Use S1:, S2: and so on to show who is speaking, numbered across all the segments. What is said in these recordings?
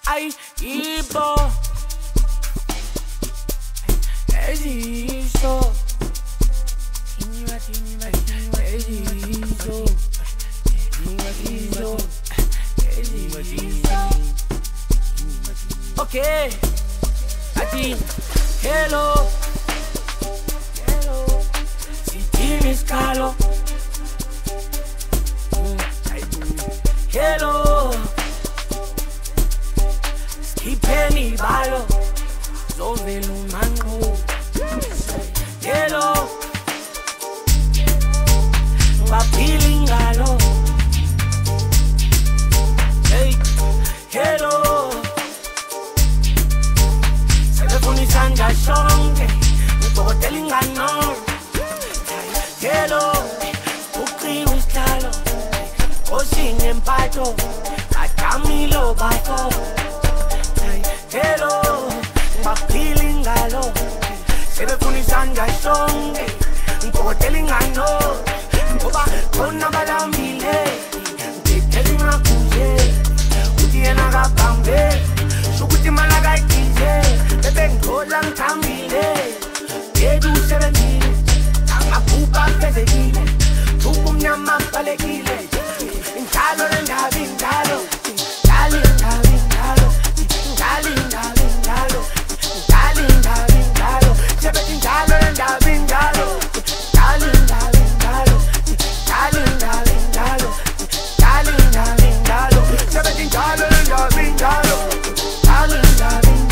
S1: Ay, Ibo. Eziso. Okay, Ati, hello, si tienes calor, hello, skipeni balo, zovelu mango, hello, wapilingalo, hey, hello. Sanga shonke, ngibokotela ingano. Hello, uqiwe isihlalo, osinge empatho, ajamilo bafo. Hello, ngibaphila ingalo, sebefuna isandla shonke, ngibokotela ingano. Ngoba khona balambile, ngithela ingakuje, uthi yena kabambe, shukuthi imali akayigize. Bebe ngithola ngithambile, yethu usebenzile, amaphupha afezekile, thuba umnyama abalekile, injalo le ndaba injalo, njalo indaba injalo, njalo indaba injalo, njalo indaba injalo, sebethi njalo le ndaba injalo, njalo indaba injalo, njalo indaba injalo, njalo indaba injalo, sebethi njalo le ndaba injalo, njalo indaba injalo.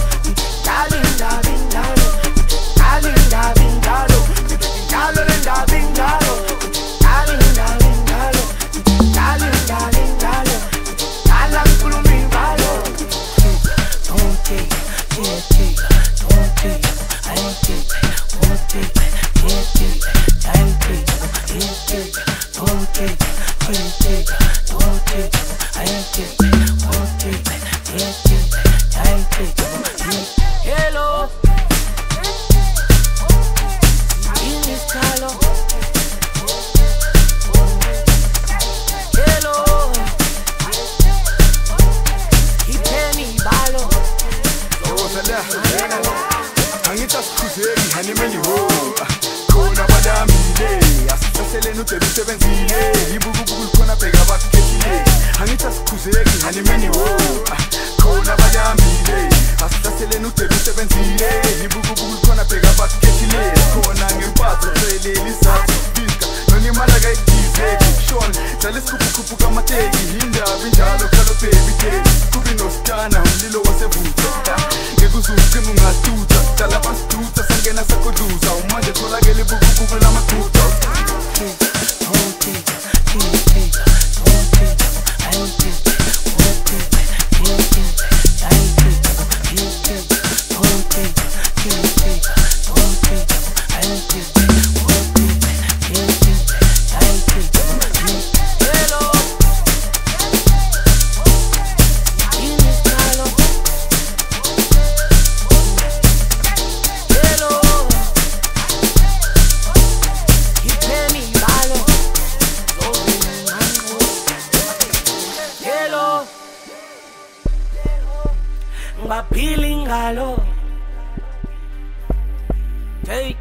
S1: Hey,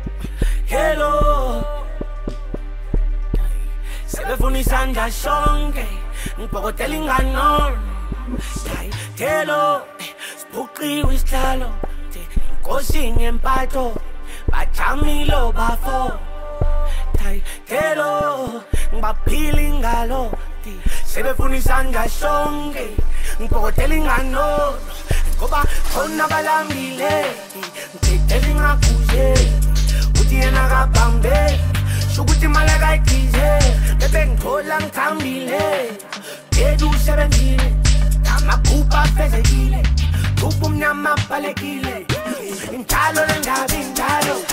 S1: hello, sebefuna isandla shonke, ngibokotela ingano. Hello, siphuqiwe isihlalo, inkosi ngempatho, bajamilo bafo. Hello, ngibaphila ingalo, sebefuna isandla shonke, ngibokotela ingano. Ngoba khona balambile, ngithela ingakuje, uthi yena kabambe, shukuthi imali akayigize. Bebe ngithola ngithambile, yethu usebenzile, amaphupha afezekile, thuba umnyama abalekile, injalo le ndaba injalo.